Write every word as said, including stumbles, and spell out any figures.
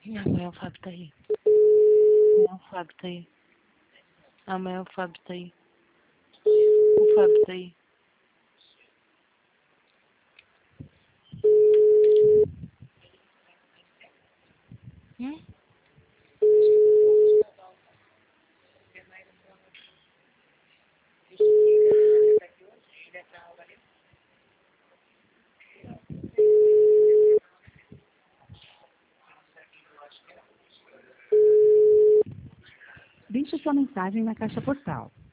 Amanhã o Fábio tá aí. Amanhã o Fábio tá aí. Amanhã o Fábio tá aí. O Fábio tá aí. Hum? Deixe sua mensagem na caixa postal.